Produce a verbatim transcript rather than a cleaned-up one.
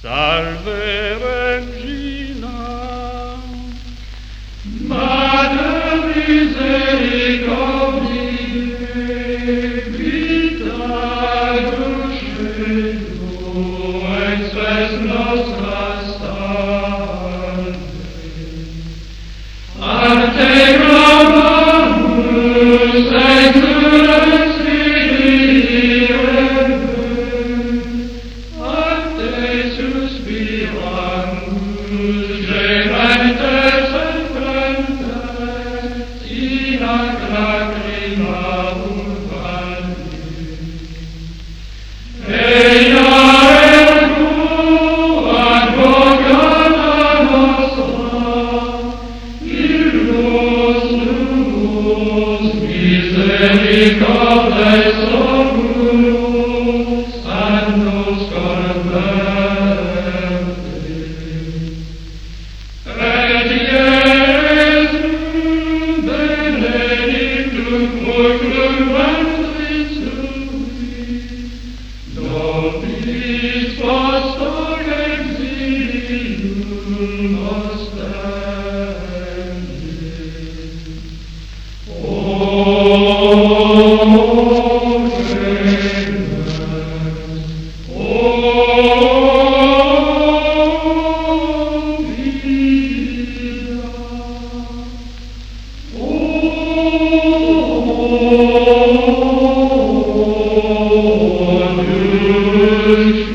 Salve Regina, Mater misericordiae, vita dulcedo, et spes nostra salve. A te clamamus, exules Kyrie, a te suspiramus, gementes et frementes, in ac lacrymarum vallei. Eia ergo advocata nostra, illus nuos misericordes oculos, annos converte. Et Iesum benedictum fructum ventris tui, nobis post hoc exilium ostendit. O Regna, O Vita, O Dulce.